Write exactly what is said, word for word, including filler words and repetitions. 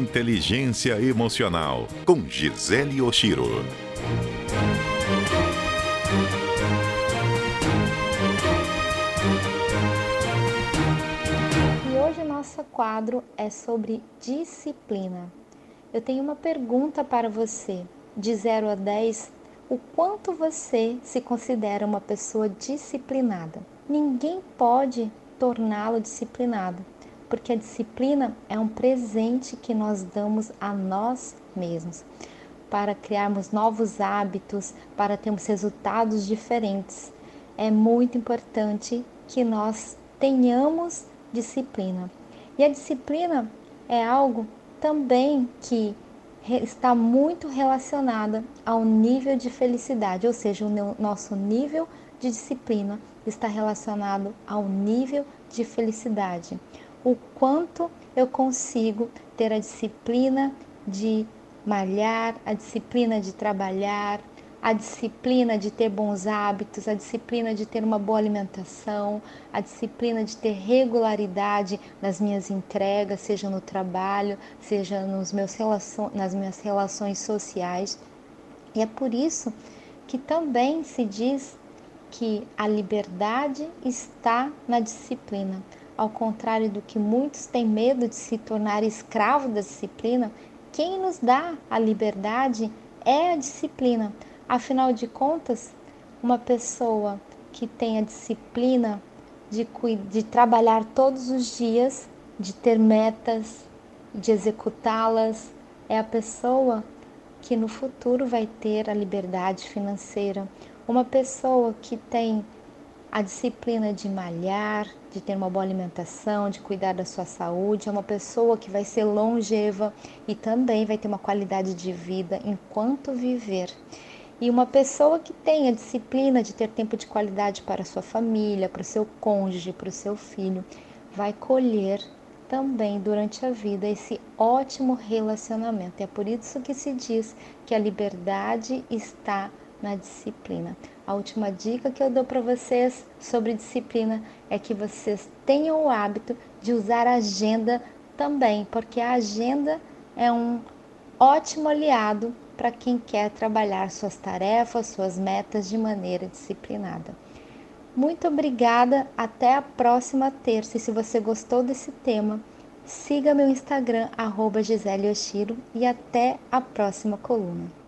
Inteligência Emocional, com Gisele Oshiro. E hoje o nosso quadro é sobre disciplina. Eu tenho uma pergunta para você. De zero a dez, o quanto você se considera uma pessoa disciplinada? Ninguém pode torná-lo disciplinado, porque a disciplina é um presente que nós damos a nós mesmos, para criarmos novos hábitos, para termos resultados diferentes. É muito importante que nós tenhamos disciplina. E a disciplina é algo também que está muito relacionada ao nível de felicidade, ou seja, o nosso nível de disciplina está relacionado ao nível de felicidade. O quanto eu consigo ter a disciplina de malhar, a disciplina de trabalhar, a disciplina de ter bons hábitos, a disciplina de ter uma boa alimentação, a disciplina de ter regularidade nas minhas entregas, seja no trabalho, seja nos meus relacion... nas minhas relações sociais. E é por isso que também se diz que a liberdade está na disciplina. Ao contrário do que muitos têm medo de se tornar escravo da disciplina, quem nos dá a liberdade é a disciplina. Afinal de contas, uma pessoa que tem a disciplina de, de trabalhar todos os dias, de ter metas, de executá-las, é a pessoa que no futuro vai ter a liberdade financeira. Uma pessoa que tem a disciplina de malhar, de ter uma boa alimentação, de cuidar da sua saúde, é uma pessoa que vai ser longeva e também vai ter uma qualidade de vida enquanto viver. E uma pessoa que tem a disciplina de ter tempo de qualidade para a sua família, para o seu cônjuge, para o seu filho, vai colher também durante a vida esse ótimo relacionamento. É por isso que se diz que a liberdade está na disciplina. A última dica que eu dou para vocês sobre disciplina é que vocês tenham o hábito de usar a agenda também, porque a agenda é um ótimo aliado para quem quer trabalhar suas tarefas, suas metas de maneira disciplinada. Muito obrigada, até a próxima terça. E se você gostou desse tema, siga meu Instagram, arroba Gisele Oshiro, e até a próxima coluna.